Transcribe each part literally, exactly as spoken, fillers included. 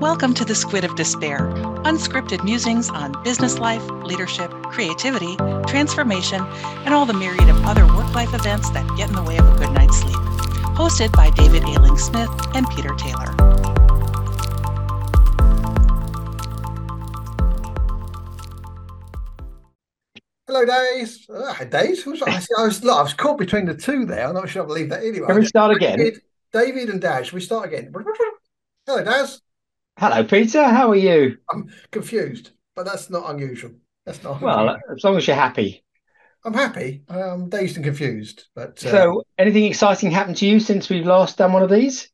Welcome to the Squid of Despair, unscripted musings on business life, leadership, creativity, transformation, and all the myriad of other work-life events that get in the way of a good night's sleep. Hosted by David Ailing Smith and Peter Taylor. Hello, Days. Uh, Days? Who's, I, was, I, was, look, I was caught between the two there. I'm not sure I believe that anyway. Can we start again? David, David and Daz. Should we start again? Hello, Daz. Hello, Peter. How are you? I'm confused, but that's not unusual. That's not Well, unusual. as long as you're happy. I'm happy. I'm dazed and confused. But uh, so, anything exciting happened to you since we've last done one of these?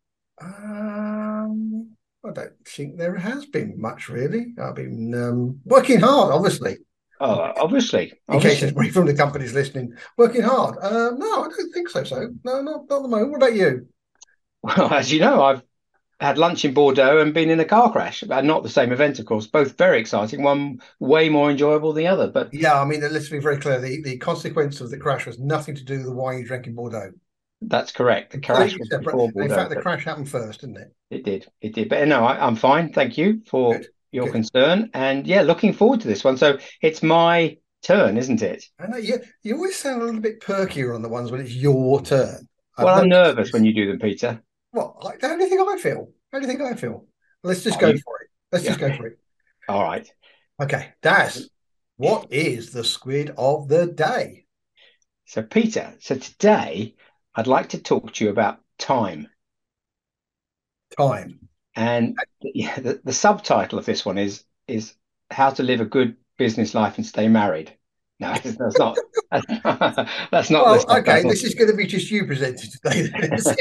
Um, I don't think there has been much, really. I've been um, working hard, obviously. Oh, obviously. In obviously. case anybody from the company's listening, working hard. Uh, no, I don't think so. So, no, not, not at the moment. What about you? Well, as you know, I've had lunch in Bordeaux and been in a car crash. Not the same event, of course. Both very exciting. One way more enjoyable than the other. But yeah, I mean, let's be very clear. The, the consequence of the crash was nothing to do with the wine you drank in Bordeaux. That's correct. The crash was before Bordeaux. In fact, the crash happened first, didn't it? It did. It did. But no, I, I'm fine. Thank you for Good. your Good. concern. And yeah, looking forward to this one. So it's my turn, isn't it? I know you. You always sound a little bit perkier on the ones when it's your turn. Well, I've I'm nervous this. when you do them, Peter. What? Like, how do you think I feel? How do you think I feel? Let's just oh, go you... for it. Let's yeah. just go for it. All right. Okay, Daz, what is the squid of the day? So, Peter, so today I'd like to talk to you about time. Time. And yeah, the, the subtitle of this one is is how to live a good business life and stay married. No, that's not. That's not. Well, okay, this is going to be just you presenting today.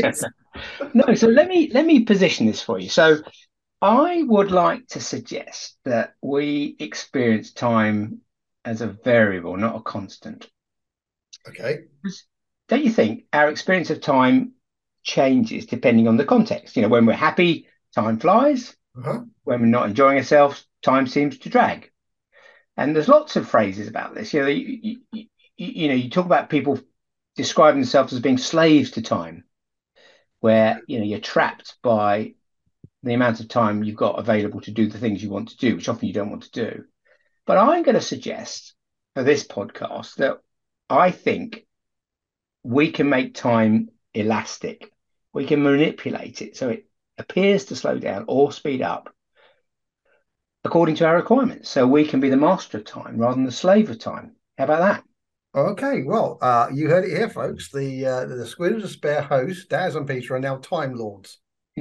No, so let me let me position this for you. So, I would like to suggest that we experience time as a variable, not a constant. Okay. Don't you think our experience of time changes depending on the context? You know, when we're happy, time flies. Uh-huh. When we're not enjoying ourselves, time seems to drag. And there's lots of phrases about this. You know, you, you, you, you know, you talk about people describing themselves as being slaves to time, where, you know, you're trapped by the amount of time you've got available to do the things you want to do, which often you don't want to do. But I'm going to suggest for this podcast that I think we can make time elastic. We can manipulate it so it appears to slow down or speed up according to our requirements. So we can be the master of time rather than the slave of time. How about that? Okay, well, uh, you heard it here, folks. The uh, the Squid of Despair hosts, Daz and Peter, are now time lords.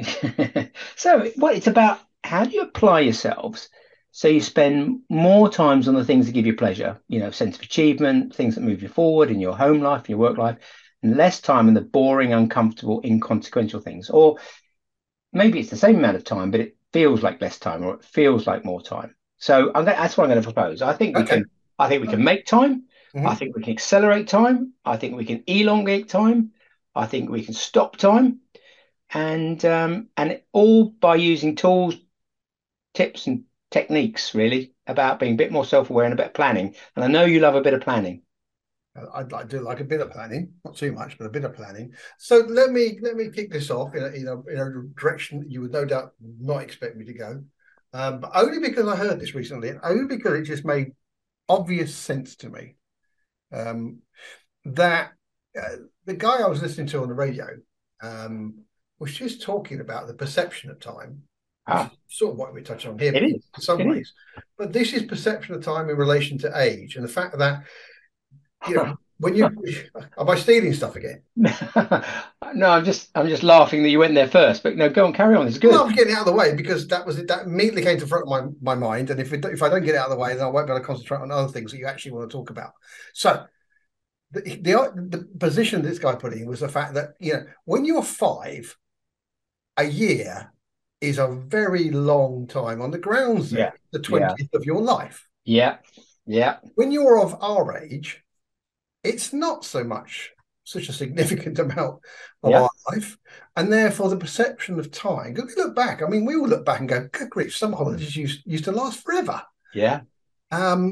So, well, it's about how do you apply yourselves so you spend more times on the things that give you pleasure, you know, sense of achievement, things that move you forward in your home life, in your work life, and less time in the boring, uncomfortable, inconsequential things. Or maybe it's the same amount of time, but it feels like less time, or it feels like more time. So I'm going, that's what I'm going to propose. I think we okay. can. I think we can make time. Mm-hmm. I think we can accelerate time. I think we can elongate time. I think we can stop time, and um, and it, all by using tools, tips, and techniques. Really about being a bit more self-aware and a bit of planning. And I know you love a bit of planning. I, I do like a bit of planning, not too much, but a bit of planning. So let me let me kick this off in a, in a, in a direction that you would no doubt not expect me to go, um, but only because I heard this recently, and only because it just made obvious sense to me. Um, that uh, the guy I was listening to on the radio um, was just talking about the perception of time. Ah. Sort of what we're touching on here, it in is. some it ways. Is. But this is perception of time in relation to age, and the fact that, you know, when you am I stealing stuff again? No, I'm just I'm just laughing that you went there first. But no, go on, carry on. It's good. No, I'm getting it out of the way because that was it. That immediately came to front of my, my mind, and if it, if I don't get it out of the way, then I won't be able to concentrate on other things that you actually want to talk about. So, the the, the position this guy put in was the fact that, you know, when you're five, a year is a very long time on the grounds. There, yeah, the twentieth yeah. of your life. Yeah, yeah. When you're of our age, it's not so much such a significant amount of yeah. our life, and therefore the perception of time. Because we look back, I mean, we all look back and go, "Good grief, some holidays used used to last forever." Yeah. Um,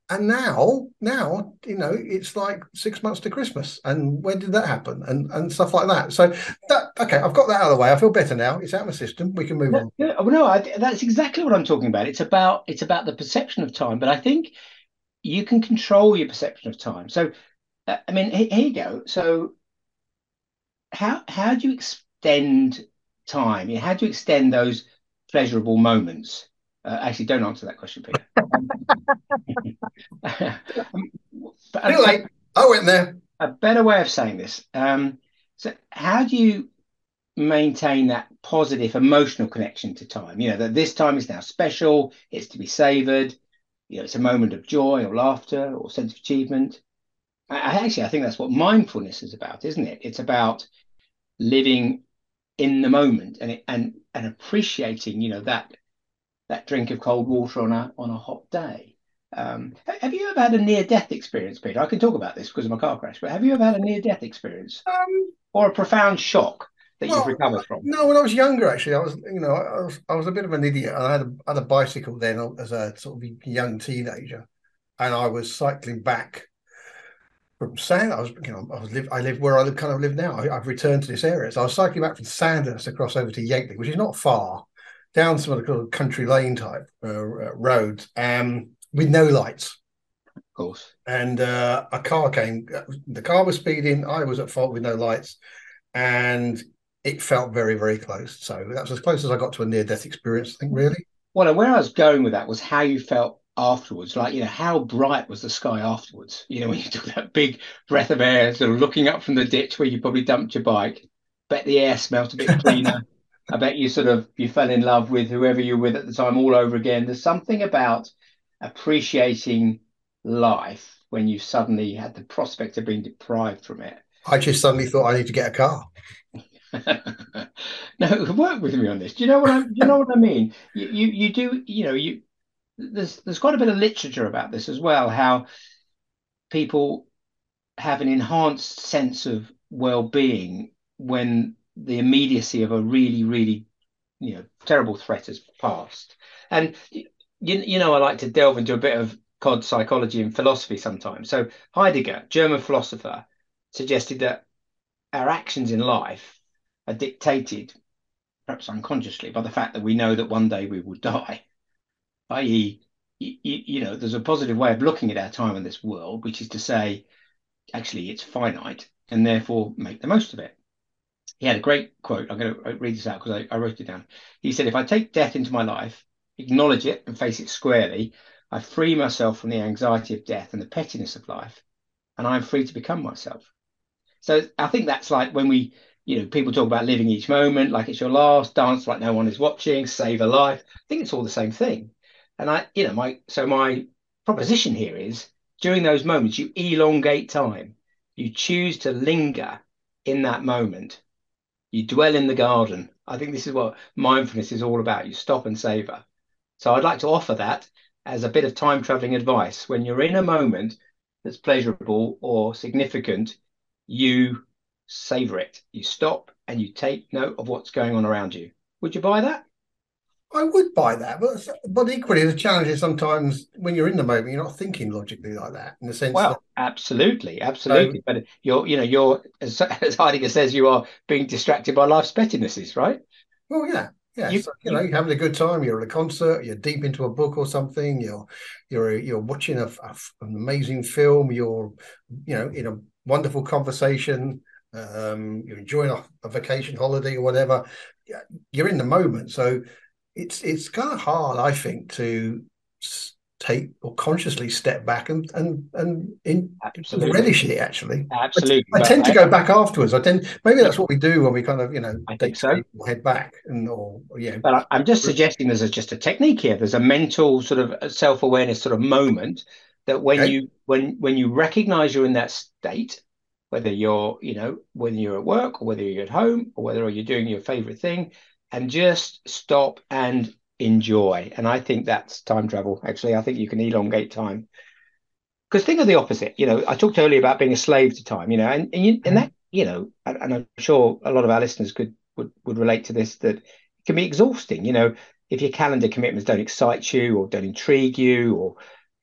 And now, now, you know, it's like six months to Christmas. And when did that happen? And and stuff like that. So that okay, I've got that out of the way. I feel better now. It's out of my system. We can move No, on. no, no I, that's exactly what I'm talking about. It's about it's about the perception of time, but I think you can control your perception of time. So, uh, I mean, here, here you go. So, how how do you extend time? How do you extend those pleasurable moments? Uh, actually, don't answer that question, Peter. Um, but Too late. I went there. A better way of saying this. Um, so, how do you maintain that positive emotional connection to time? You know, that this time is now special, it's to be savored, you know, it's a moment of joy or laughter or sense of achievement. I, I actually, I think that's what mindfulness is about, isn't it? It's about living in the moment and and and appreciating, you know, that that drink of cold water on a on a hot day. Um, have you ever had a near death experience, Peter? I can talk about this because of my car crash, but have you ever had a near death experience Um, or a profound shock that you've well, recovered from? no, when I was younger, actually, I was, you know, I was, I was a bit of an idiot. I had a, had a bicycle then as a sort of young teenager, and I was cycling back from Sand. I was, you know, I was live, I live where I live, kind of live now. I, I've returned to this area, so I was cycling back from Sandhurst across over to Yegley, which is not far, down some of the kind of country lane type uh, uh, roads, um, with no lights. Of course. And uh, a car came. The car was speeding. I was at fault with no lights, and it felt very, very close. So that was as close as I got to a near-death experience, I think, really. Well, and where I was going with that was how you felt afterwards. Like, you know, how bright was the sky afterwards? You know, when you took that big breath of air, sort of looking up from the ditch where you probably dumped your bike. Bet the air smelt a bit cleaner. I bet you sort of you fell in love with whoever you were with at the time all over again. There's something about appreciating life when you suddenly had the prospect of being deprived from it. I just suddenly thought I need to get a car. No, work with me on this. Do you know what I? Do you know what I mean? You, you, you do. You know, you. There's, there's quite a bit of literature about this as well. How people have an enhanced sense of well-being when the immediacy of a really, really, you know, terrible threat has passed. And you, you know, I like to delve into a bit of cod psychology and philosophy sometimes. So Heidegger, German philosopher, suggested that our actions in life are dictated, perhaps unconsciously, by the fact that we know that one day we will die. that is, you, you know, there's a positive way of looking at our time in this world, which is to say, actually, it's finite, and therefore make the most of it. He had a great quote. I'm going to read this out because I, I wrote it down. He said, if I take death into my life, acknowledge it and face it squarely, I free myself from the anxiety of death and the pettiness of life, and I'm free to become myself. So I think that's like when we, you know, people talk about living each moment like it's your last, dance like no one is watching, save a life. I think it's all the same thing. And I, you know, my, so my proposition here is during those moments, you elongate time. You choose to linger in that moment. You dwell in the garden. I think this is what mindfulness is all about. You stop and savor. So I'd like to offer that as a bit of time traveling advice. When you're in a moment that's pleasurable or significant, you savor it. You stop and you take note of what's going on around you. Would you buy that? I would buy that, but but equally the challenge is sometimes when you're in the moment, you're not thinking logically like that. In the sense Well, that absolutely, absolutely. So, but you're, you know, you're as, as Heidegger says, you are being distracted by life's pettinesses, right? Well, yeah, yeah. You, so, you, you know, you're having a good time. You're at a concert. You're deep into a book or something. You're you're you're watching a, a, an amazing film. You're you know in a wonderful conversation. Um, you're enjoying a, a vacation holiday or whatever. You're in the moment, so. It's it's kind of hard, I think, to take or consciously step back and and and in, relish it. Actually, absolutely. I, I tend to I, go back afterwards. I tend maybe that's what we do when we kind of you know I think so. Head back and or yeah. But I'm just suggesting there's a, just a technique here. There's a mental sort of self-awareness sort of moment that when okay. you when when you recognize you're in that state, whether you're you know whether you're at work or whether you're at home or whether you're doing your favorite thing. And just stop and enjoy. And I think that's time travel. Actually, I think you can elongate time. Because think of the opposite. You know, I talked earlier about being a slave to time, you know, and, and, you, and that, you know, and, and I'm sure a lot of our listeners could would, would relate to this, that it can be exhausting. You know, if your calendar commitments don't excite you or don't intrigue you or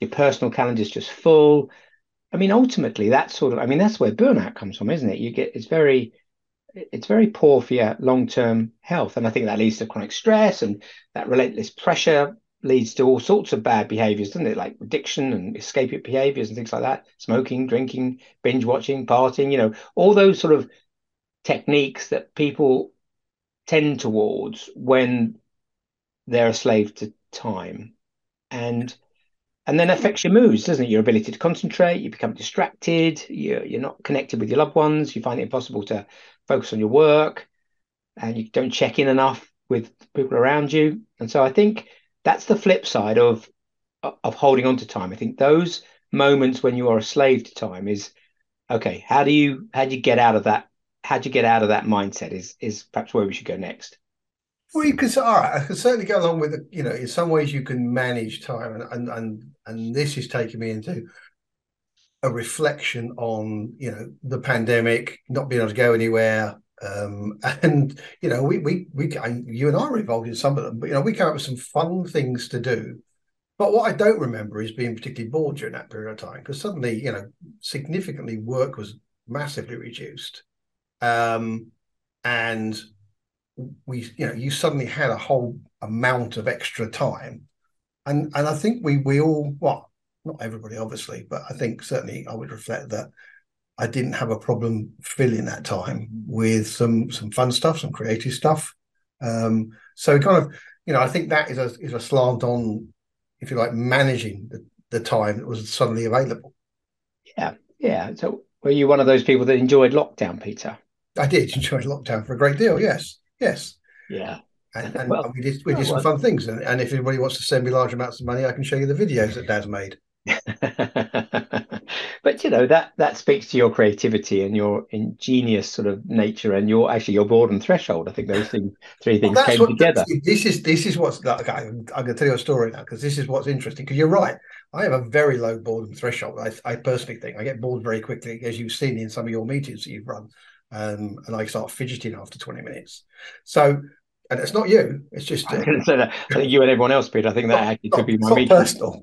your personal calendar's just full. I mean, ultimately, that's sort of, I mean, that's where burnout comes from, isn't it? You get, it's very, it's very poor for your long-term health. And I think that leads to chronic stress, and that relentless pressure leads to all sorts of bad behaviors, doesn't it? Like addiction and escape behaviors and things like that. Smoking, drinking, binge watching, partying, you know, all those sort of techniques that people tend towards when they're a slave to time. And and then affects your moods, doesn't it? Your ability to concentrate, you become distracted, you're, you're not connected with your loved ones, you find it impossible to focus on your work, and you don't check in enough with people around you. And so I think that's the flip side of of holding on to time. I think those moments when you are a slave to time is, okay, how do you how do you get out of that? How do you get out of that mindset is is perhaps where we should go next. Well, you can say, all right, I can certainly go along with it. You know, in some ways you can manage time, and and and, and this is taking me into a reflection on, you know, the pandemic, not being able to go anywhere. Um, and, you know, we, we, we, you and I were involved in some of them, but, you know, we came up with some fun things to do. But what I don't remember is being particularly bored during that period of time, because suddenly, you know, significantly work was massively reduced. Um, and we, you know, you suddenly had a whole amount of extra time. And, and I think we, we all, well, not everybody, obviously, but I think certainly I would reflect that I didn't have a problem filling that time with some some fun stuff, some creative stuff. Um, so kind of, you know, I think that is a is a slant on, if you like, managing the, the time that was suddenly available. Yeah, yeah. So were you one of those people that enjoyed lockdown, Peter? I did enjoy lockdown for a great deal. Yes, yes. Yeah. And, and well, we did we did well, some fun things. And, and if anybody wants to send me large amounts of money, I can show you the videos that Dad's made. But you know, that that speaks to your creativity and your ingenious sort of nature, and your actually your boredom threshold. I think those things, three Well, things that's came what together. this is. This is what's like. Okay, I'm going to tell you a story now, because this is what's interesting. Because you're right, I have a very low boredom threshold. I, I personally think I get bored very quickly, as you've seen in some of your meetings that you've run, um, and I start fidgeting after twenty minutes. So, and it's not you. It's just I was say that. I think you and everyone else, Peter. I think that not, actually not, could be my it's not meeting. personal,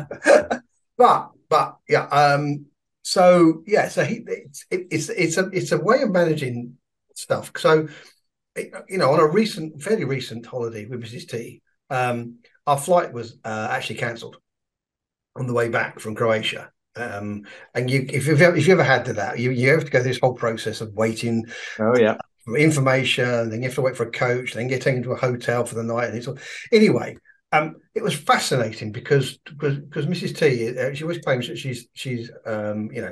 but but but yeah. Um, so yeah, so he, it's it, it's it's a it's a way of managing stuff. So, you know, on a recent, fairly recent holiday with Missus T, um, our flight was uh, actually cancelled on the way back from Croatia. Um, and you, if you've ever, if you ever had to that, you you have to go through this whole process of waiting Oh yeah, for information, then you have to wait for a coach, then get taken to a hotel for the night, and it's all anyway. Um, it was fascinating because because, because Missus T, uh, she always claims that she's she's um, you know,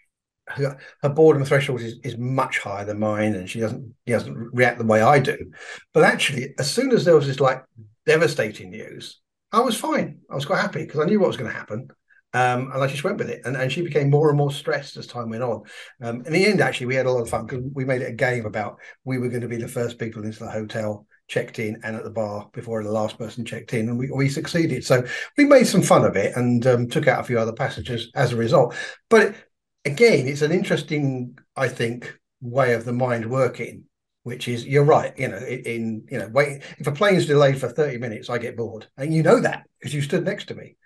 her, her boredom threshold is, is much higher than mine, and she doesn't she doesn't react the way I do. But actually, as soon as there was this like devastating news, I was fine. I was quite happy because I knew what was going to happen. Um, and I just went with it. And, and she became more and more stressed as time went on. Um, in the end, actually, we had a lot of fun because we made it a game about we were going to be the first people into the hotel, checked in, and at the bar before the last person checked in. And we, we succeeded. So we made some fun of it and um, took out a few other passengers as a result. But again, it's an interesting, I think, way of the mind working, which is, you're right, you know, in, you know, wait, if a plane's delayed for thirty minutes, I get bored. And you know that because you stood next to me.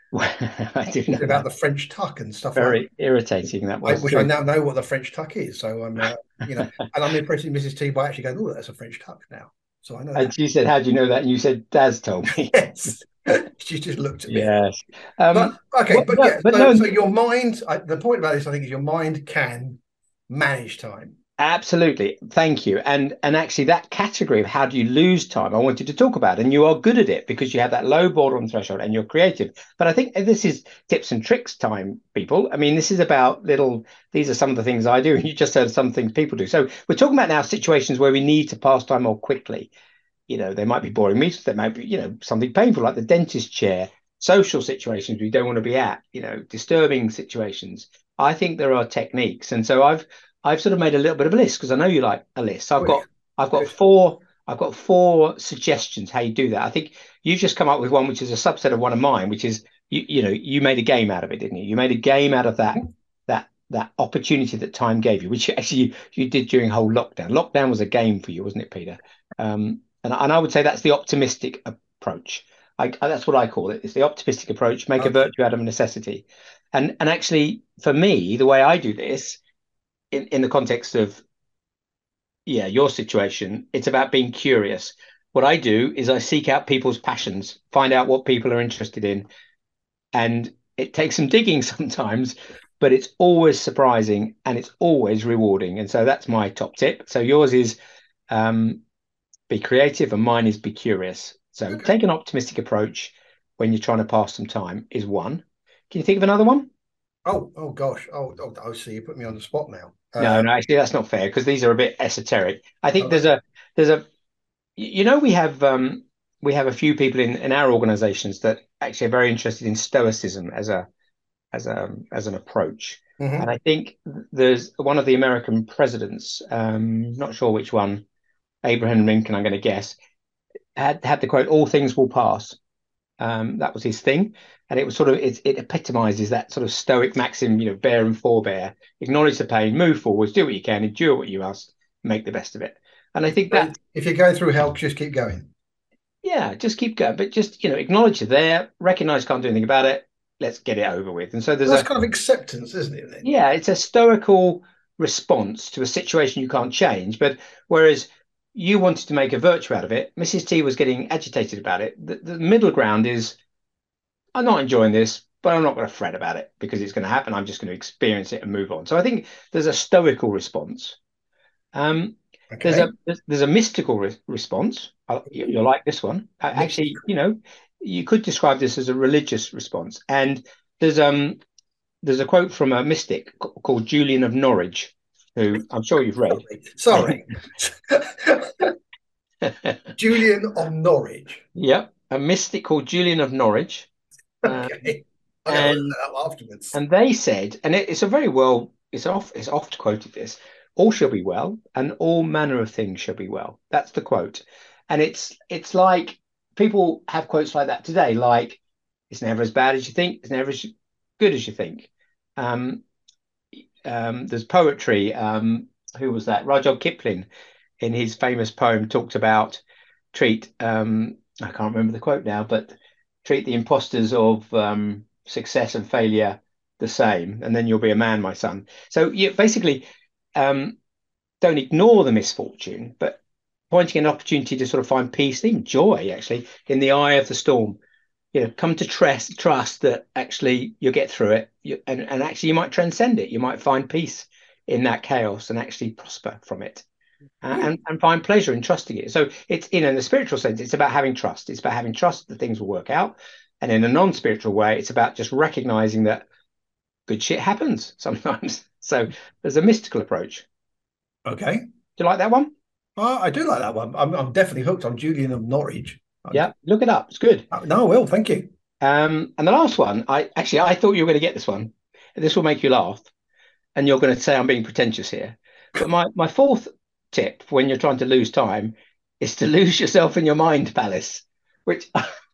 I do know about that. the French tuck and stuff Very like that. irritating that I, was. which I now know what the French tuck is. So I'm, uh, you know, and I'm impressing Missus T by actually going, oh, that's a French tuck now. So I know And that. she said, "How do you know that?" And you said, "Daz told me." Yes. She just looked at me. Yes. But Um, okay, what, but no, yeah, but so, no, so your mind, I, the point about this, I think, is your mind can manage time. absolutely. Thank you. And and actually that category of how do you lose time, I wanted to talk about. And you are good at it because you have that low boredom threshold and you're creative. But I think this is tips and tricks time, people. I mean, this is about little, these are some of the things I do. And you just heard some things people do. So we're talking about now situations where we need to pass time more quickly. You know, there might be boring meetings, there might be, you know, something painful like the dentist chair, social situations we don't want to be at, you know, disturbing situations. I think there are techniques. And so I've I've sort of made a little bit of a list because I know you like a list. So I've Oh, got yeah. I've got Good. four I've got four suggestions how you do that. I think you've just come up with one which is a subset of one of mine, which is you you know, you made a game out of it, didn't you? You made a game out of that that that opportunity that time gave you, which actually you, you did during whole lockdown. Lockdown was a game for you, wasn't it, Peter? Um, and, and I would say that's the optimistic approach. I, that's what I call it. It's the optimistic approach, make a Okay. virtue out of a necessity. And and actually, for me, the way I do this in, in the context of, yeah, your situation, it's about being curious. What I do is I seek out people's passions, find out what people are interested in, and it takes some digging sometimes, but it's always surprising and it's always rewarding. And so that's my top tip. So yours is um, be creative, and mine is be curious. So Okay. take an optimistic approach when you're trying to pass some time is one. Can you think of another one? Oh, oh gosh. Oh, oh, I see. You put me on the spot now. No, Uh, no, actually that's not fair because these are a bit esoteric. I think oh, there's a there's a you know we have um we have a few people in in our organizations that actually are very interested in stoicism as a as a as an approach. And mhm. I think there's one of the American presidents, um, not sure which one, Abraham Lincoln, I'm going to guess, had had the quote, "All things will pass." Um, that was his thing, and it was sort of it, it epitomizes that sort of stoic maxim, you know, bear and forbear, acknowledge the pain, move forwards, do what you can, endure what you must, make the best of it. And I If think you're that, going, if you're going through hell, just keep going. yeah, just keep going, but just you know, acknowledge you're there, recognize can't do anything about it. Let's get it over with. And so there's That's a kind of acceptance, isn't it? Then. yeah, it's a stoical response to a situation you can't change. But whereas you wanted to make a virtue out of it, Missus T was getting agitated about it. The, the middle ground is I'm not enjoying this, but I'm not going to fret about it because it's going to happen. I'm just going to experience it and move on. So I think there's a stoical response. Um, there's a Okay. there's, there's a mystical re response. Uh, you, you'll Ooh, like this one. Uh, actually, mystical. you know, you could describe this as a religious response. And there's um there's a quote from a mystic c- called Julian of Norwich, who I'm sure you've read. Sorry. Sorry. Julian of Norwich. Yep, a mystic called Julian of Norwich. Um, Okay. I'm going to look and that up afterwards. and they said, and it, it's a very well, it's off, it's oft quoted this, all shall be well, and all manner of things shall be well. That's the quote. And it's it's like people have quotes like that today, like it's never as bad as you think, it's never as good as you think. Um, um, there's poetry. Um, who was that? Rudyard Kipling, in his famous poem, talked about treat. Um, I can't remember the quote now, but treat the imposters of um, success and failure the same, and then you'll be a man, my son. So you basically um, don't ignore the misfortune, but pointing an opportunity to sort of find peace, even joy, actually, in the eye of the storm. You know, come to trust trust that actually you'll get through it, you, and and actually you might transcend it. You might find peace in that chaos and actually prosper from it, uh, Hmm. and and find pleasure in trusting it. So it's you know in the spiritual sense, it's about having trust. It's about having trust that things will work out, and in a non-spiritual way, it's about just recognizing that good shit happens sometimes. So there's a mystical approach. Okay. Do you like that one? Oh, I do like that one. I'm, I'm definitely hooked on Julian of Norwich. I, Yeah, look it up. It's good. no, I will. Thank you. Um, and the last one, I actually I thought you were going to get this one. This will make you laugh, and you're going to say I'm being pretentious here. But my my fourth tip when you're trying to lose time is to lose yourself in your mind palace, which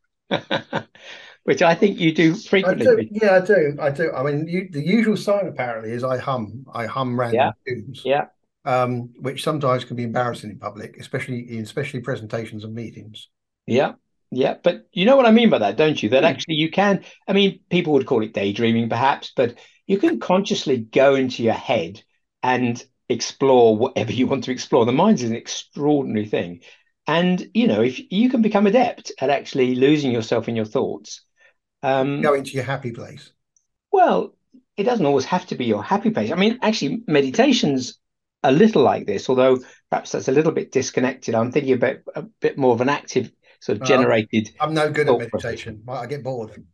which I think you do I frequently. do. Yeah, I do. I do. I mean, you, the usual sign apparently is I hum. I hum Yeah, random tunes, yeah, um, which sometimes can be embarrassing in public, especially in especially presentations and meetings. yeah, yeah. But you know what I mean by that, don't you? That Hmm. actually you can. I mean, people would call it daydreaming, perhaps, but you can consciously go into your head and explore whatever you want to explore. The mind is an extraordinary thing. And, you know, if you can become adept at actually losing yourself in your thoughts, Go um, into your happy place. well, it doesn't always have to be your happy place. I mean, actually, meditation's a little like this, although perhaps that's a little bit disconnected. I'm thinking about a bit more of an active, sort of Uh, I'm, generated I'm no good at thought process. meditation. I get bored.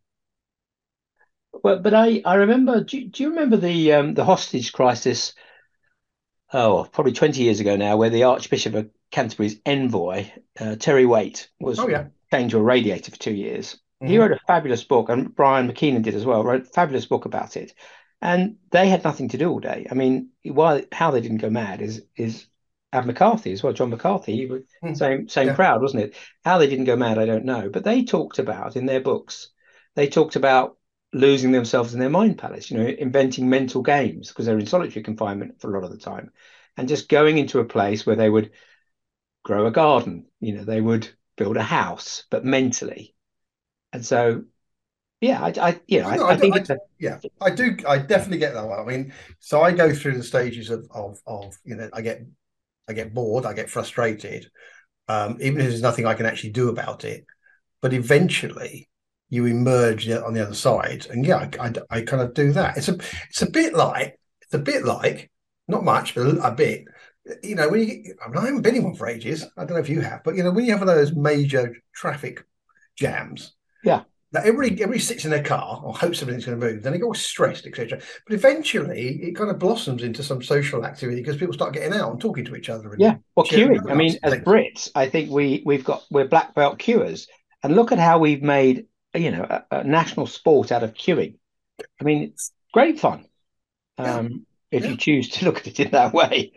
But but I I remember. Do, you- do you remember the um, the hostage crisis? Oh, probably twenty years ago now, where the Archbishop of Canterbury's envoy, uh, Terry Waite, was Oh yeah. chained to a radiator for two years. He Hmm. wrote a fabulous book, and Brian McKeenan did as well, wrote a fabulous book about it. And they had nothing to do all day. I mean, why how they didn't go mad is is and McCarthy as well, John McCarthy, he was Hmm. same same Yeah. crowd, wasn't it? How they didn't go mad, I don't know. But they talked about in their books, they talked about losing themselves in their mind palace, you know, inventing mental games because they're in solitary confinement for a lot of the time, and just going into a place where they would grow a garden, you know, they would build a house, but mentally. And so, yeah, I, I you know, I I, know, I I do, think I, it's a yeah, I do. I definitely get that one. I mean, so I go through the stages of of of you know, I get I get bored, I get frustrated, um, even if there's nothing I can actually do about it. But eventually, you emerge on the other side, and yeah, I, I, I kind of do that. It's a it's a bit like it's a bit like not much, but a, a bit. You know, when you I, mean, I haven't been in one for ages. I don't know if you have, but you know, when you have one of those major traffic jams. yeah. Now, everybody, everybody sits in their car or hopes everything's going to move. Then they get all stressed, et cetera. But eventually, it kind of blossoms into some social activity because people start getting out and talking to each other Yeah, and well, sharing queuing. I donuts mean, and as things. Brits, I think we we've got we're black belt queuers, and look at how we've made you know a, a national sport out of queuing. I mean, it's great fun Yeah, um, if you yeah, choose to look at it in that way.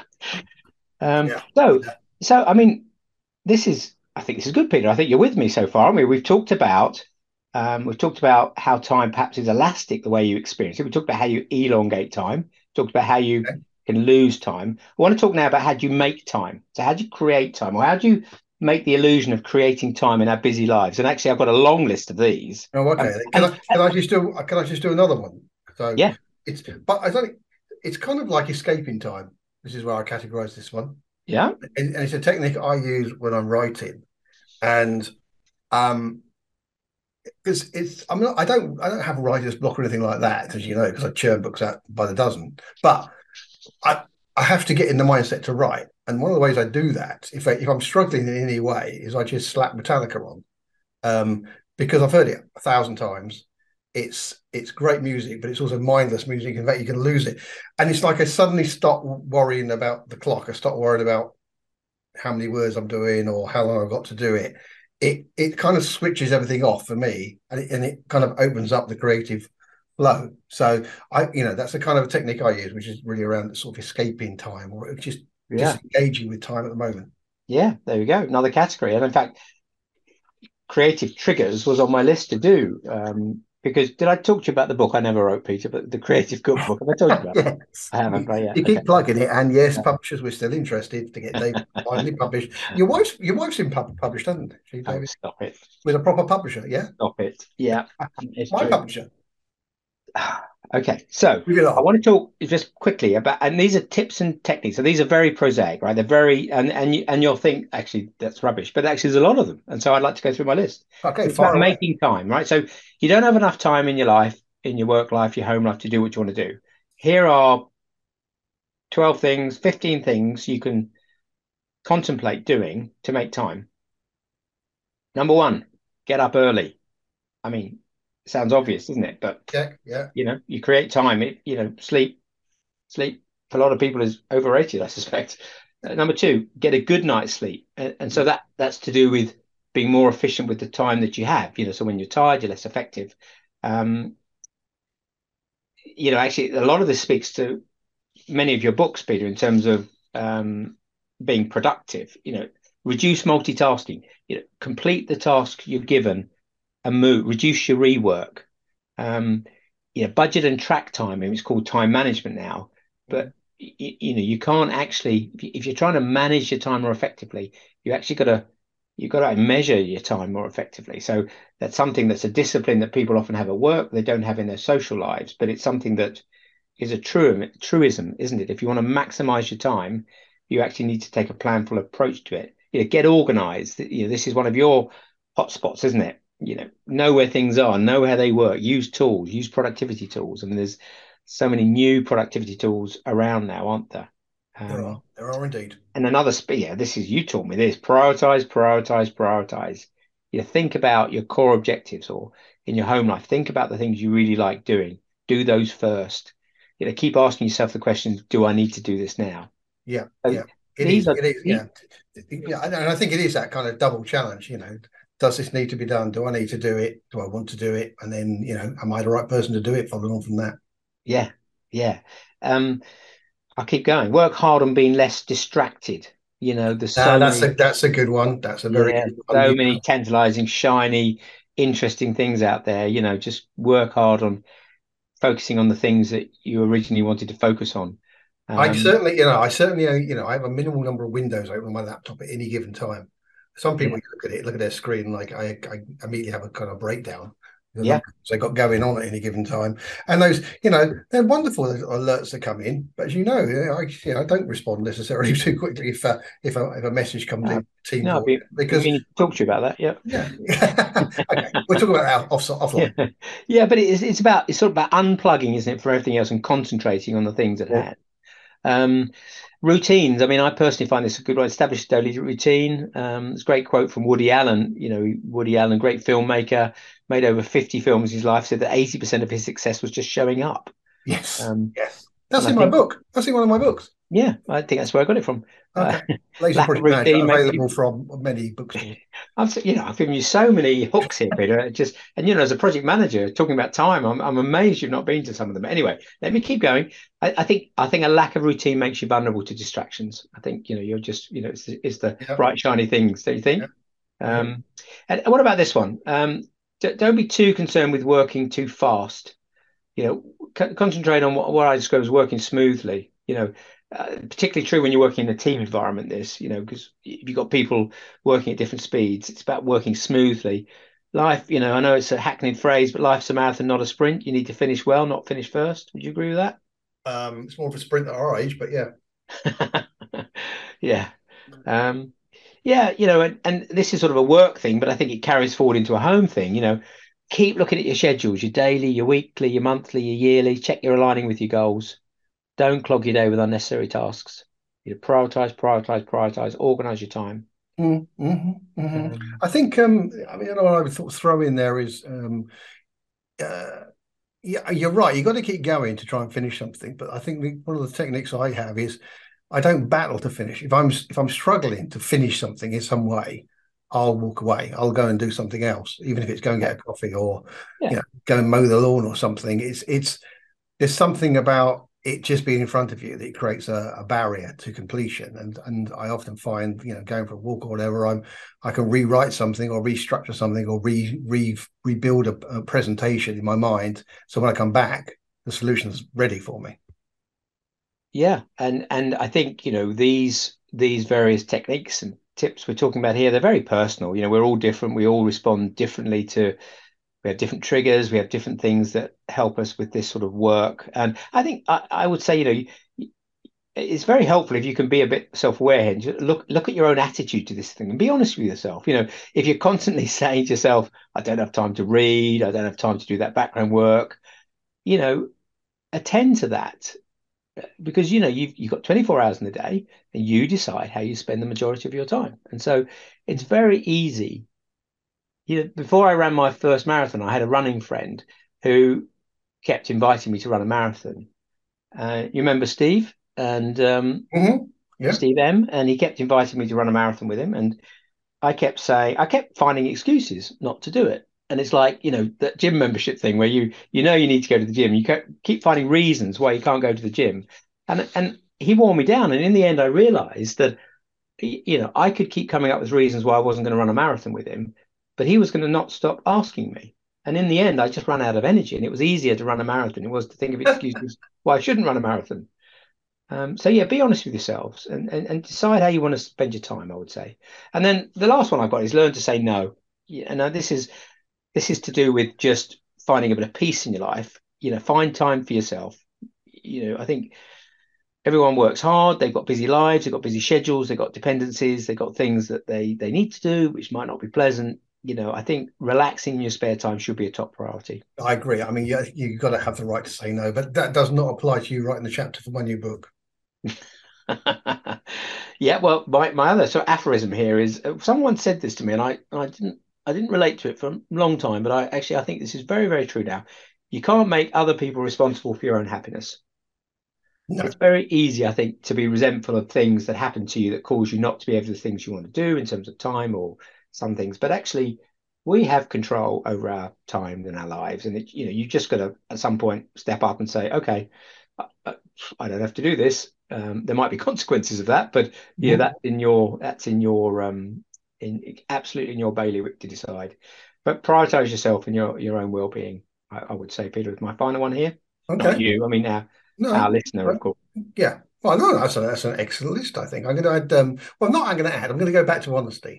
um, yeah, so, yeah. so I mean, this is I think this is good, Peter. I think you're with me so far, aren't we? We've talked about um, we've talked about how time perhaps is elastic the way you experience it. We talked about how you elongate time. Talked about how you Okay. can lose time. I want to talk now about how do you make time. So how do you create time, or how do you make the illusion of creating time in our busy lives? And actually, I've got a long list of these. Oh, Um, okay. Can and I uh, can I just do can I just do another one? So yeah, it's but I don't. It's kind of like escaping time. This is where I categorize this one, yeah, and, and it's a technique I use when I'm writing, and um, because it's I'm not I don't I don't have writer's block or anything like that, as you know, because I churn books out by the dozen. But I I have to get in the mindset to write, and one of the ways I do that, if I, if I'm struggling in any way, is I just slap Metallica on, um, because I've heard it a thousand times. It's it's great music, but it's also mindless music. In fact, you can lose it, and it's like I suddenly stop worrying about the clock. I stop worrying about how many words I'm doing or how long I've got to do it. It it kind of switches everything off for me, and it, and it kind of opens up the creative flow. So I, you know, that's the kind of technique I use, which is really around sort of escaping time or just yeah, disengaging with time at the moment. yeah. There we go. Another category. And in fact, creative triggers was on my list to do. Um, because did I talk to you about the book I never wrote, Peter, but the Creative Cookbook? Have I told you about that? Yes, I haven't, you, right? Yeah. you Okay. keep plugging it, and yes, Uh, publishers we're still interested to get David finally published. Your wife's your wife's been pub- published, hasn't she, oh, David? stop it. With a proper publisher, yeah. Stop it. Yeah, it's My true. publisher. Okay, so Leave it I on. want to talk just quickly about, and these are tips and techniques. So these are very prosaic, right? They're very, and and you, and you'll think actually that's rubbish, but actually there's a lot of them, and so I'd like to go through my list. Okay, So it's about fire away. making time, right? So you don't have enough time in your life, in your work life, your home life to do what you want to do. Here are twelve things, fifteen things you can contemplate doing to make time. Number one, get up early. I mean, it sounds obvious, doesn't it? But Yeah, yeah. you know, you create time. It, you know, sleep, sleep for a lot of people is overrated, I suspect. Uh, number two, get a good night's sleep, and, and so that that's to do with being more efficient with the time that you have. You know, so when you're tired, you're less effective. Um, you know, actually, a lot of this speaks to many of your books, Peter, in terms of um, being productive. You know, reduce multitasking. You know, complete the task you're given and move. Reduce your rework. Um, you know, budget and track time. I mean, it's called time management now, but you, you know, you can't actually if, you, if you're trying to manage your time more effectively, you actually got to you've got to measure your time more effectively. So that's something that's a discipline that people often have at work, they don't have in their social lives, but it's something that is a true truism, isn't it? If you want to maximize your time, you actually need to take a planful approach to it. You know, get organized. You know, this is one of your hotspots, isn't it? You know, know where things are, know how they work, use tools, use productivity tools. I mean, there's so many new productivity tools around now, aren't there? There Um, are. There are indeed. and another, sp- yeah, this is you taught me this: prioritize, prioritize, prioritize. You know, think about your core objectives, or in your home life, think about the things you really like doing. Do those first. You know, keep asking yourself the questions: do I need to do this now? Yeah, So yeah. It these is. are It is. Yeah. Yeah. And I think it is that kind of double challenge, you know. Does this need to be done? Do I need to do it? Do I want to do it? And then, you know, am I the right person to do it? Following on from that. yeah, yeah. Um, I'll keep going. Work hard on being less distracted. You know, there's Nah, so that's a many, that's a good one. That's a very yeah, good one. so You many know, tantalizing, shiny, interesting things out there. You know, just work hard on focusing on the things that you originally wanted to focus on. I Um, certainly, you know, I certainly, uh, you know, I have a minimal number of windows open on my laptop at any given time. Some Yeah. people look at it, look at their screen, like I, I immediately have a kind of breakdown. The Yeah. numbers they got going on at any given time, and those, you know, they're wonderful those alerts that come in. But as you know, I, you know, I don't respond necessarily too quickly if uh, if a if a message comes Uh, in Teams no, I've or been, been because meaning to talk to you about that. Yeah. yeah, okay, we'll talk about that off, Yeah. offline. Yeah, but it's it's about it's sort of about unplugging, isn't it, for everything else and concentrating on the things at Yeah. hand. Um, routines. I mean, I personally find this a good one. Establish a daily routine. Um, it's a great quote from Woody Allen. You know, Woody Allen, great filmmaker, made over fifty films in his life, said that eighty percent of his success was just showing up. Yes, Um, yes, that's and I in my think, book. That's in one of my books. yeah, I think that's where I got it from. Uh, Okay, Lazy lack of Project Manager, routine makes available you. from many bookstores. I've, you know, I've given you so many hooks here, Peter. It just, and you know, as a project manager, talking about time, I'm, I'm amazed you've not been to some of them. Anyway, let me keep going. I, I think, I think a lack of routine makes you vulnerable to distractions. I think, you know, you're just, you know, it's, it's the Yeah, bright, shiny things, don't you yeah, think? yeah. Um, and what about this one? Um, d- don't be too concerned with working too fast. You know, c- concentrate on what, what I describe as working smoothly. You know, uh, particularly true when you're working in a team environment. This, you know, because if you've got people working at different speeds, it's about working smoothly. Life, you know, I know it's a hackneyed phrase, but life's a marathon, not a sprint. You need to finish well, not finish first. Would you agree with that? Um, it's more of a sprint at our age, but yeah. Yeah. Um, yeah, you know, and, and this is sort of a work thing, but I think it carries forward into a home thing. You know, keep looking at your schedules, your daily, your weekly, your monthly, your yearly. Check you're aligning with your goals. Don't clog your day with unnecessary tasks. You know, prioritize, prioritize, prioritize, organize your time. Mm, hmm hmm Um, I think um, I mean, you know, what I would th- throw in there is um, uh, yeah, you're right. You got to keep going to try and finish something. But I think the, one of the techniques I have is I don't battle to finish. If I'm if I'm struggling to finish something in some way, I'll walk away. I'll go and do something else, even if it's go and get a coffee or yeah, you know go and mow the lawn or something. It's it's there's something about it just being in front of you that creates a, a barrier to completion. And and I often find, you know, going for a walk or whatever, I'm I can rewrite something or restructure something or re, re rebuild a, a presentation in my mind. So when I come back, the solution's ready for me. yeah, and and I think you know these these various techniques and tips we're talking about here, they're very personal. You know, we're all different. We all respond differently to. We have different triggers. We have different things that help us with this sort of work. And I think I, I would say, you know, it's very helpful if you can be a bit self-aware and just look look at your own attitude to this thing and be honest with yourself. You know, if you're constantly saying to yourself, "I don't have time to read. I don't have time to do that background work," you know, attend to that because you know you've you've got twenty-four hours in the day and you decide how you spend the majority of your time. And so it's very easy. You know, before I ran my first marathon, I had a running friend who kept inviting me to run a marathon. Uh, you remember Steve and um, Mm-hmm. Yeah. Steve M, and he kept inviting me to run a marathon with him, and I kept saying, I kept finding excuses not to do it. And it's like, you know, that gym membership thing where you you know you need to go to the gym, you keep finding reasons why you can't go to the gym, and and he wore me down. And in the end, I realized that you know I could keep coming up with reasons why I wasn't going to run a marathon with him, but he was going to not stop asking me. And in the end, I just ran out of energy, and it was easier to run a marathon. It was to think of excuses why I shouldn't run a marathon. Um, so yeah, be honest with yourselves and, and and decide how you want to spend your time, I would say. And then the last one I've got is learn to say no. Yeah, and now this is this is to do with just finding a bit of peace in your life. You know, find time for yourself. You know, I think everyone works hard, they've got busy lives, they've got busy schedules, they've got dependencies, they've got things that they they need to do, which might not be pleasant. You know, I think relaxing in your spare time should be a top priority. I agree. I mean, you, you've got to have the right to say no, but that does not apply to you writing the chapter for my new book. Yeah, well, my, my other so aphorism here is uh, someone said this to me, and I I didn't I didn't relate to it for a long time, but I actually I think this is very, very true now. You can't make other people responsible for your own happiness. No, It's very easy, I think, to be resentful of things that happen to you that cause you not to be able to do the things you want to do in terms of time or some things. But actually, we have control over our time and our lives, and it, you know, you just got to at some point step up and say, okay, I, I don't have to do this. Um, there might be consequences of that, but yeah, Mhm. that's in your that's in your um in absolutely in your bailiwick to decide. But prioritize yourself and your your own well-being. I, I would say, Peter, is my final one here. Not Okay. you. I mean, our our No, listener, of but course. yeah. Well, no, that's a, that's an excellent list. I think I'm going to add. Um, well, not I'm going to add. I'm going to go back to honesty.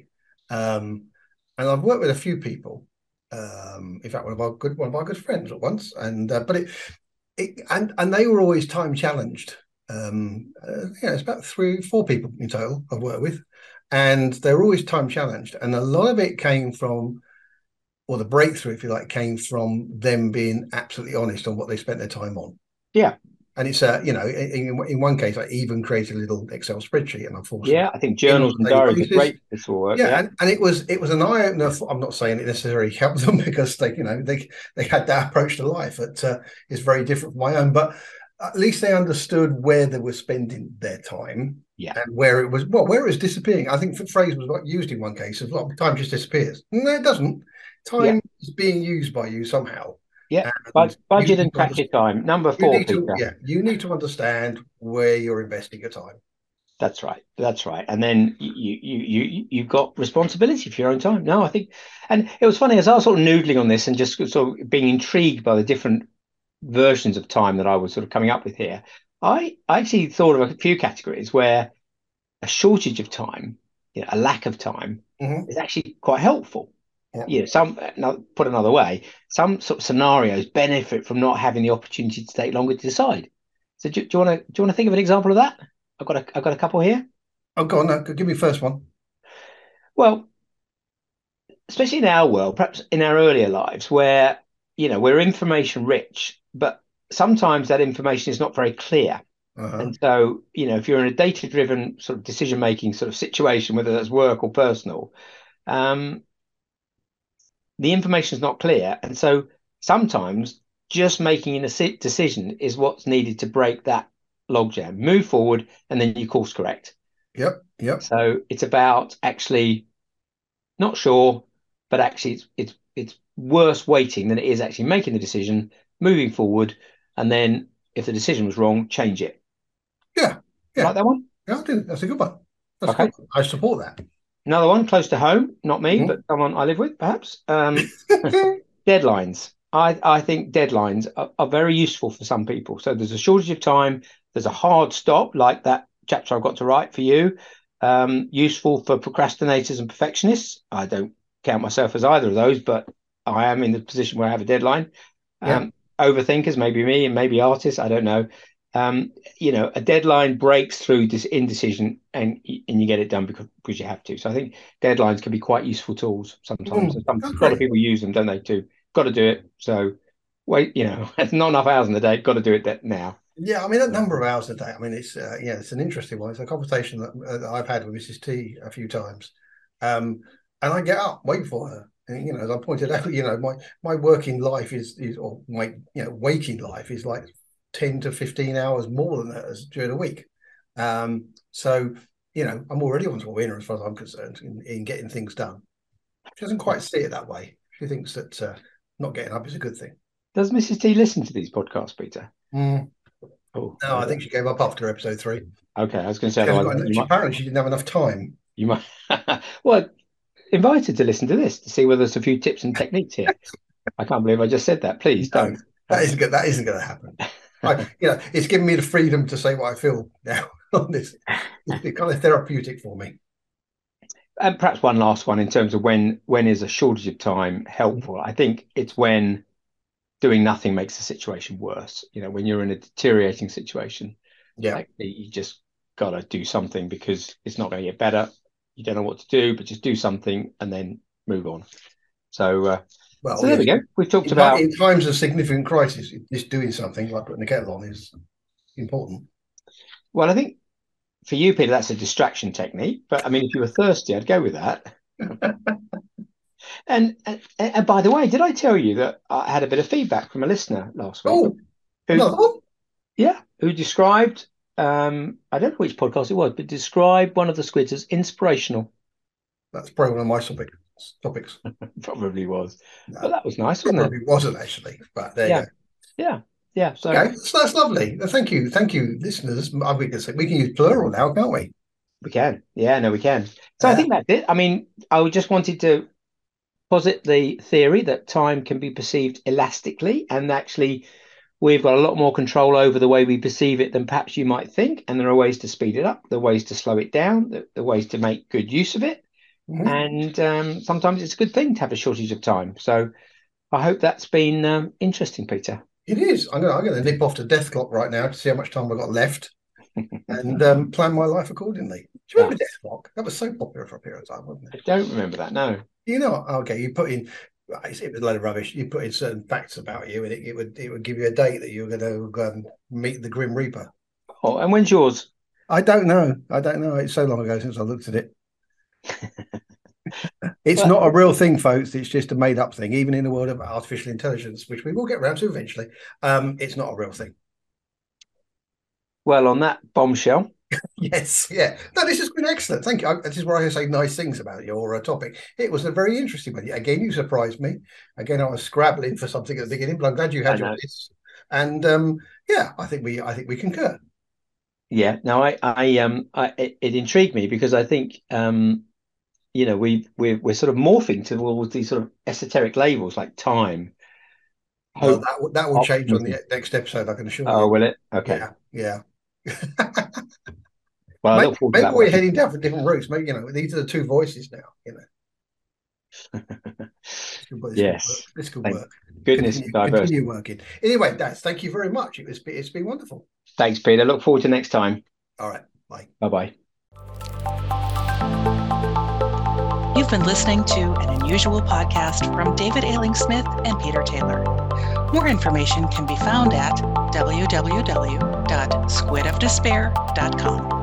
Um, and I've worked with a few people. Um, in fact, one of our good one of our good friends at once, and uh, but it, it and and they were always time challenged. Um, uh, yeah, it's about three, four people in total I've worked with, and they were always time challenged, and a lot of it came from, or the breakthrough, if you like, came from them being absolutely honest on what they spent their time on. Yeah. And it's uh, you know, in, in one case, I even created a little Excel spreadsheet, and I forced them Yeah, I think in on journals a and daily diaries are basis. great for this will work. Yeah, Yeah. and, and it was it was an eye opener. I'm not saying it necessarily helped them because they, you know, they they had that approach to life that uh, is very different from my own. But at least they understood where they were spending their time, Yeah. and where it was well, where it was disappearing. I think the phrase was like used in one case of like time just disappears. No, it doesn't. Time Yeah. is being used by you somehow. Yeah. And Bud- you budget need and to track your understand, time. Number you four, need to, Peter. yeah, you need to understand where you're investing your time. That's right. That's right. And then you you you you've got responsibility for your own time. No, I think, and it was funny as I was sort of noodling on this and just sort of being intrigued by the different versions of time that I was sort of coming up with here. I I actually thought of a few categories where a shortage of time, you know, a lack of time, Mm-hmm. is actually quite helpful. Yeah. You know, some now put another way, some sort of scenarios benefit from not having the opportunity to take longer to decide. So do, do you want to do you want to think of an example of that? I've got a I've got a couple here. Oh, go on, no, give me the first one. Well, especially in our world, perhaps in our earlier lives, where you know we're information rich, but sometimes that information is not very clear. Uh-huh. And so, you know, if you're in a data-driven sort of decision-making sort of situation, whether that's work or personal, um, the information is not clear. And so sometimes just making a decision is what's needed to break that logjam, move forward, and then you course correct. Yep, yep. So it's about actually not sure, but actually it's it's it's worse waiting than it is actually making the decision, moving forward, and then if the decision was wrong, change it. Yeah, yeah. Like that one? Yeah, I do. That's a good one. That's Okay. good. I support that. Another one close to home, not me, Mhm. but someone I live with, perhaps. Um, deadlines. I, I think deadlines are, are very useful for some people. So there's a shortage of time. There's a hard stop, like that chapter I've got to write for you. Um, useful for procrastinators and perfectionists. I don't count myself as either of those, but I am in the position where I have a deadline. Yeah. Um, overthinkers, maybe me and maybe artists, I don't know. Um, you know, a deadline breaks through this indecision and and you get it done because, because you have to. So I think deadlines can be quite useful tools sometimes. Mm, Some, a lot of okay. people use them, don't they, too? Got to do it. So wait, you know, it's not enough hours in the day. Got to do it that now. Yeah, I mean that number of hours a day. I mean, it's uh, yeah, it's an interesting one. It's a conversation that, uh, that I've had with Missus T a few times, um, and I get up, wait for her. And, you know, as I pointed out, you know, my my working life is is or my you know waking life is like ten to fifteen hours more than hers during a week. Um, so you know, I'm already onto a winner as far as I'm concerned in, in getting things done. She doesn't quite see it that way. She thinks that uh, not getting up is a good thing. Does Missus T listen to these podcasts, Peter? Mm. Oh, No, I think she gave up after episode three. okay. I was going to say, She otherwise, got, you she, might, apparently she didn't have enough time. you might, well, invited to listen to this to see whether there's a few tips and techniques here. I can't believe I just said that. Please No, don't. that isn't good. That isn't going to happen. I, you know, it's given me the freedom to say what I feel now on this. It's kind of therapeutic for me. And perhaps one last one in terms of when when is a shortage of time helpful? I think it's when doing nothing makes the situation worse. You know, when you're in a deteriorating situation, Yeah. like you just got to do something because it's not going to get better. You don't know what to do, but just do something and then move on. So, uh, Well, so there yeah, we go. We've talked in, about. in times of significant crisis, just doing something like putting the kettle on is important. Well, I think for you, Peter, that's a distraction technique. But I mean, if you were thirsty, I'd go with that. And, and, and by the way, did I tell you that I had a bit of feedback from a listener last week? Oh, who, another one? Yeah, who described, um, I don't know which podcast it was, but described one of the squids as inspirational. That's probably one of my topic, topics. Probably was. No, But that was nice, wasn't probably it? wasn't actually, but there Yeah. you go. Yeah. Yeah. So, Okay, so that's lovely. Thank you, thank you, listeners. I We can say we can use plural now, can't we? we can. Yeah, no, we can. So I Yeah. think that's it. I mean, I just wanted to posit the theory that time can be perceived elastically, and actually we've got a lot more control over the way we perceive it than perhaps you might think. And there are ways to speed it up, there are ways to slow it down, there are ways to make good use of it. Mhm. And um, sometimes it's a good thing to have a shortage of time. So I hope that's been um, interesting, Peter. It is. I'm gonna I'm gonna nip off the death clock right now to see how much time I've got left and um, plan my life accordingly. Do you remember Ah, Death Clock? That was so popular for a period of time, wasn't I it? don't remember that. No. You know, okay, you put in right, it was a load of rubbish. You put in certain facts about you, and it, it would it would give you a date that you were going to um, meet the Grim Reaper. Oh, and when's yours? I don't know. I don't know. It's so long ago since I looked at it. It's Well, not a real thing, folks. It's just a made up thing. Even in the world of artificial intelligence, which we will get around to eventually, um, it's not a real thing. well, on that bombshell, Yes, yeah. No, this has been excellent. Thank you. I, this is where I say nice things about your uh, topic. It was a very interesting one. Again, you surprised me. Again, I was scrabbling for something at the beginning, but I'm glad you I had your know. list. And um, yeah, I think we I think we concur. Yeah. No, I, I, um, I, it, it intrigued me because I think, um, you know, we we're we're sort of morphing towards these sort of esoteric labels like time, Well, hope, that will- that will change on the optimism. next episode. I can assure Oh, you. will it? Okay. Yeah, yeah. Well, I maybe look forward to maybe that we're one. heading down for different routes. Maybe you know these are the two voices now. You know, this could, this could work. Yes. This could Thank work. goodness Continue for diversity. continue working. Anyway, Daz, thank you very much. It was it's been wonderful. Thanks, Peter. Look forward to next time. All right, bye. Bye bye. You've been listening to an unusual podcast from David Ailing Smith and Peter Taylor. More information can be found at w w w dot squid of despair dot com.